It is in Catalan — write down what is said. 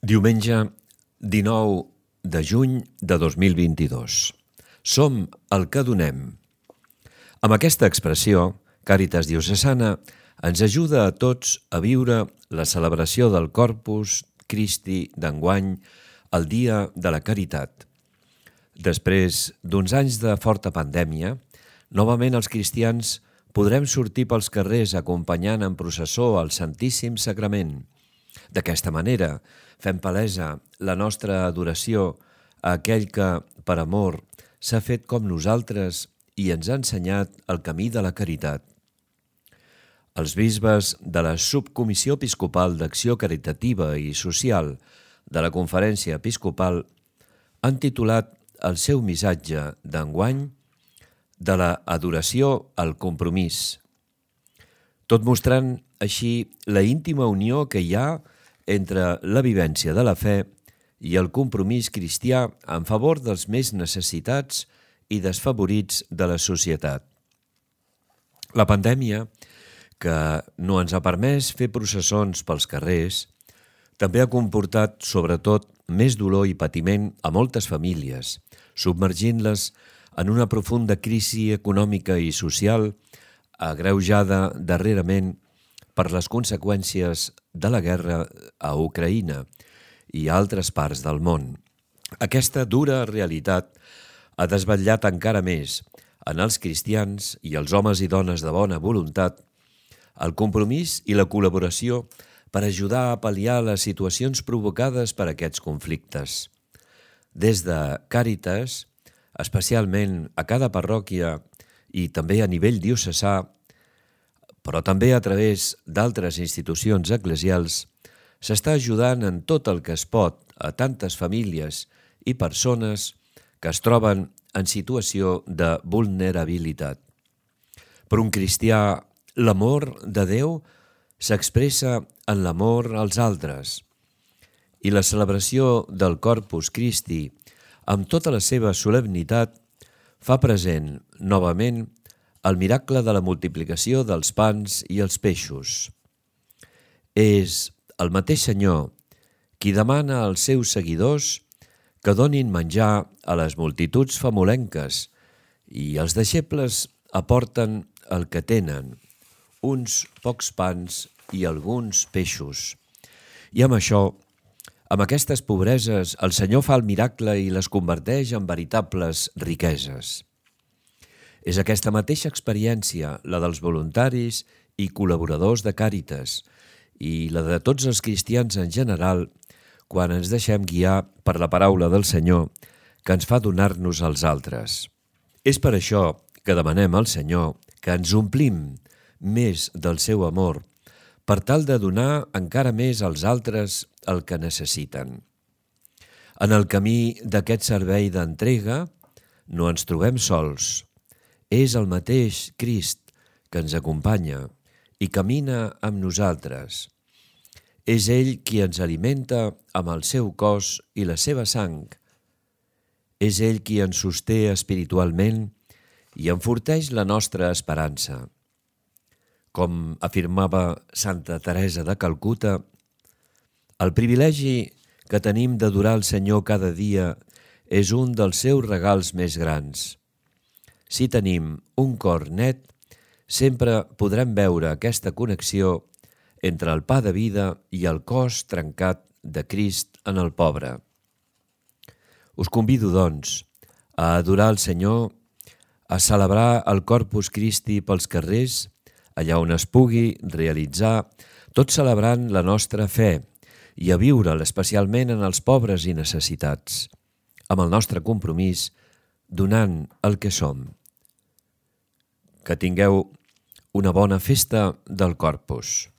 Diumenge 19 de juny de 2022. Som el que donem. Amb aquesta expressió, Càritas Diocesana ens ajuda a tots a viure la celebració del Corpus Christi d'enguany, el Dia de la Caritat. Després d'uns anys de forta pandèmia, novament els cristians podrem sortir pels carrers acompanyant en processó el Santíssim Sagrament. D'aquesta manera, fem palesa la nostra adoració a aquell que, per amor, s'ha fet com nosaltres i ens ha ensenyat el camí de la caritat. Els bisbes de la Subcomissió Episcopal d'Acció Caritativa i Social de la Conferència Episcopal han titulat el seu missatge d'enguany de la adoració al compromís, tot mostrant així la íntima unió que hi ha entre la vivència de la fe i el compromís cristià en favor dels més necessitats i desfavorits de la societat. La pandèmia, que no ens ha permès fer processons pels carrers, també ha comportat, sobretot, més dolor i patiment a moltes famílies, submergint-les en una profunda crisi econòmica i social agreujada darrerament per les conseqüències de la guerra a Ucraïna i a altres parts del món. Aquesta dura realitat ha desvetllat encara més en els cristians i els homes i dones de bona voluntat el compromís i la col·laboració per ajudar a pal·liar les situacions provocades per aquests conflictes. Des de Càritas, especialment a cada parròquia i també a nivell diocesà, però també a través d'altres institucions eclesials, s'està ajudant en tot el que es pot a tantes famílies i persones que es troben en situació de vulnerabilitat. Per un cristià, l'amor de Déu s'expressa en l'amor als altres, i la celebració del Corpus Christi, amb tota la seva solemnitat, fa present novament el miracle de la multiplicació dels pans i els peixos. És el mateix Senyor qui demana als seus seguidors que donin menjar a les multituds famolenques i els deixebles aporten el que tenen, uns pocs pans i alguns peixos. I amb això, amb aquestes pobreses, el Senyor fa el miracle i les converteix en veritables riqueses. És aquesta mateixa experiència, la dels voluntaris i col·laboradors de Càritas, i la de tots els cristians en general, quan ens deixem guiar per la paraula del Senyor que ens fa donar-nos als altres. És per això que demanem al Senyor que ens omplim més del seu amor, per tal de donar encara més als altres el que necessiten. En el camí d'aquest servei d'entrega no ens trobem sols. És el mateix Crist que ens acompanya i camina amb nosaltres. És ell qui ens alimenta amb el seu cos i la seva sang. És ell qui ens sosté espiritualment i enforteix la nostra esperança. Com afirmava Santa Teresa de Calcuta, el privilegi que tenim d'adorar el Senyor cada dia és un dels seus regals més grans. Si tenim un cor net, sempre podrem veure aquesta connexió entre el pa de vida i el cos trencat de Crist en el pobre. Us convido, doncs, a adorar el Senyor, a celebrar el Corpus Christi pels carrers, allà on es pugui realitzar, tot celebrant la nostra fe i a viure'l especialment en els pobres i necessitats, amb el nostre compromís, donant el que som. Que tingueu una bona festa del Corpus.